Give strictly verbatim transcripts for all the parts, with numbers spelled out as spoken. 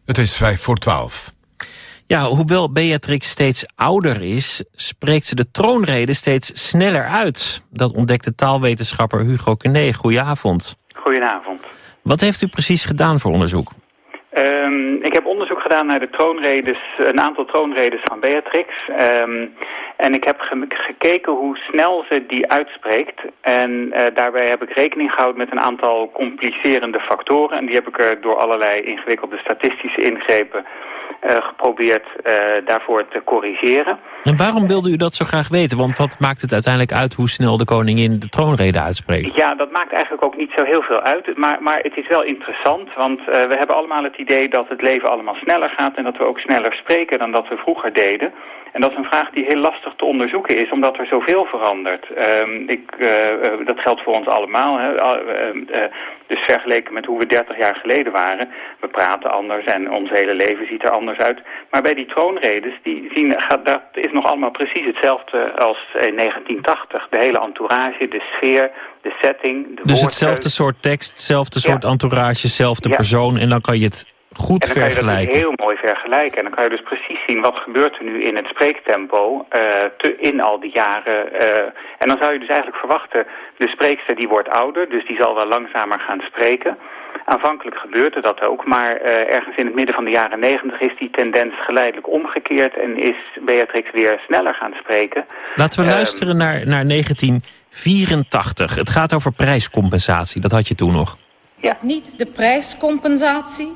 Het is vijf voor twaalf. Ja, hoewel Beatrix steeds ouder is, spreekt ze de troonrede steeds sneller uit. Dat ontdekte taalwetenschapper Hugo Kene. Goedenavond. Goedenavond. Wat heeft u precies gedaan voor onderzoek? Um, ik heb onderzoek gedaan naar de troonredes, een aantal troonredes van Beatrix. Um, en ik heb ge- gekeken hoe snel ze die uitspreekt. En uh, daarbij heb ik rekening gehouden met een aantal complicerende factoren. En die heb ik er door allerlei ingewikkelde statistische ingrepen Uh, geprobeerd uh, daarvoor te corrigeren. En waarom wilde u dat zo graag weten? Want wat maakt het uiteindelijk uit hoe snel de koningin de troonrede uitspreekt? Ja, dat maakt eigenlijk ook niet zo heel veel uit. Maar, maar het is wel interessant, want uh, we hebben allemaal het idee dat het leven allemaal sneller gaat en dat we ook sneller spreken dan dat we vroeger deden. En dat is een vraag die heel lastig te onderzoeken is, omdat er zoveel verandert. Um, ik, uh, uh, dat geldt voor ons allemaal. Hè. Uh, uh, dus vergeleken met hoe we dertig jaar geleden waren. We praten anders en ons hele leven ziet er anders uit. Maar bij die troonredes, die zien, gaat, dat is nog allemaal precies hetzelfde als in negentien tachtig. De hele entourage, de sfeer, de setting, de Dus hetzelfde soort tekst, hetzelfde soort ja. entourage, hetzelfde ja. persoon. En dan kan je het goed vergelijken. En dan vergelijken. kan je dat dus heel mooi vergelijken. En dan kan je dus precies zien wat gebeurt er nu in het spreektempo uh, te, in al die jaren. Uh, en dan zou je dus eigenlijk verwachten, de spreekster die wordt ouder, dus die zal wel langzamer gaan spreken. Aanvankelijk gebeurde dat ook, maar uh, ergens in het midden van de jaren negentig is die tendens geleidelijk omgekeerd en is Beatrix weer sneller gaan spreken. Laten we uh, luisteren naar, naar negentien vierentachtig. Het gaat over prijscompensatie, dat had je toen nog. Ja, niet de prijscompensatie.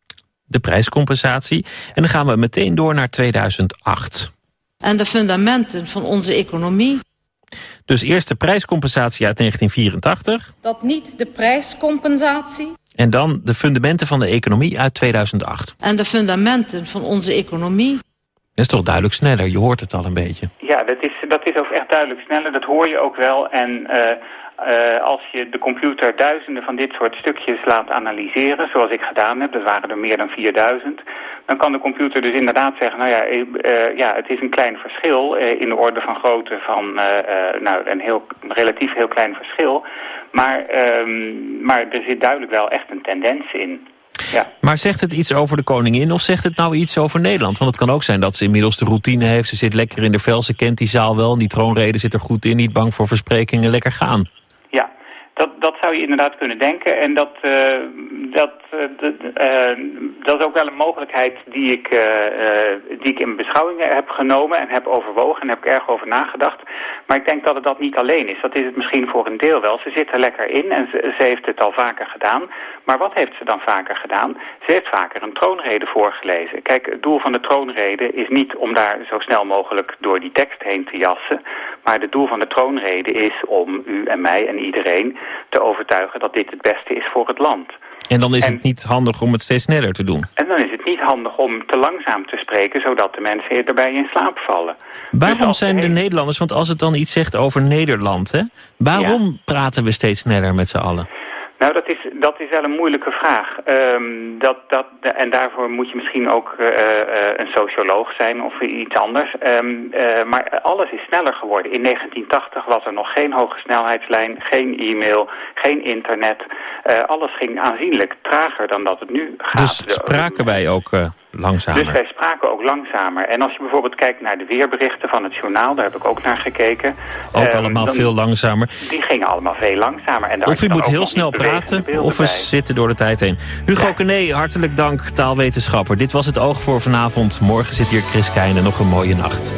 De prijscompensatie. En dan gaan we meteen door naar tweeduizend acht. En de fundamenten van onze economie. Dus eerst de prijscompensatie uit negentien vierentachtig. Dat niet de prijscompensatie. En dan de fundamenten van de economie uit tweeduizend acht. En de fundamenten van onze economie. Dat is toch duidelijk sneller, je hoort het al een beetje. Ja, dat is, dat is ook echt duidelijk sneller, dat hoor je ook wel. En uh, uh, als je de computer duizenden van dit soort stukjes laat analyseren, zoals ik gedaan heb, dat waren er meer dan vierduizend... dan kan de computer dus inderdaad zeggen, nou ja, uh, ja het is een klein verschil uh, in de orde van grootte van uh, uh, nou, een heel, relatief heel klein verschil. Maar, um, maar er zit duidelijk wel echt een tendens in. Ja. Maar zegt het iets over de koningin of zegt het nou iets over Nederland? Want het kan ook zijn dat ze inmiddels de routine heeft. Ze zit lekker in de vel, ze kent die zaal wel. En die troonrede zit er goed in, niet bang voor versprekingen, lekker gaan. Ja, dat, dat zou je inderdaad kunnen denken. En dat, uh, dat, uh, uh, dat is ook wel een mogelijkheid die ik, uh, uh, die ik in beschouwingen heb genomen en heb overwogen en heb ik erg over nagedacht. Maar ik denk dat het dat niet alleen is. Dat is het misschien voor een deel wel. Ze zit er lekker in en ze, ze heeft het al vaker gedaan. Maar wat heeft ze dan vaker gedaan? Ze heeft vaker een troonrede voorgelezen. Kijk, het doel van de troonrede is niet om daar zo snel mogelijk door die tekst heen te jassen. Maar het doel van de troonrede is om u en mij en iedereen te overtuigen dat dit het beste is voor het land. En dan is en, het niet handig om het steeds sneller te doen. En dan is het niet handig om te langzaam te spreken, zodat de mensen erbij in slaap vallen. Waarom dus zijn de, de hele... Nederlanders, want als het dan iets zegt over Nederland, hè, waarom ja. praten we steeds sneller met z'n allen? Nou, dat is, dat is wel een moeilijke vraag. Um, dat, dat, en daarvoor moet je misschien ook uh, uh, een socioloog zijn of iets anders. Um, uh, maar alles is sneller geworden. In negentien tachtig was er nog geen hoge snelheidslijn, geen e-mail, geen internet. Uh, alles ging aanzienlijk trager dan dat het nu gaat. Dus spraken wij ook uh, langzamer? Dus wij spraken ook langzamer. En als je bijvoorbeeld kijkt naar de weerberichten van het journaal, daar heb ik ook naar gekeken. Ook um, allemaal dan, veel langzamer. Die gingen allemaal veel langzamer. En daar of u moet heel snel praten, of we bij. zitten door de tijd heen. Hugo ja. Kene, hartelijk dank, taalwetenschapper. Dit was het Oog voor vanavond. Morgen zit hier Chris Keijne. Nog een mooie nacht.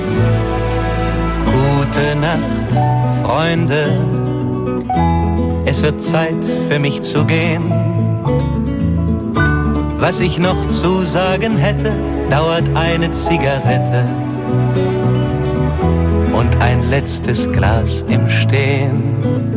Gute Nacht, Freunde. Es wird Zeit für mich zu gehen. Was ich noch zu sagen hätte, dauert eine Zigarette und ein letztes Glas im Stehen.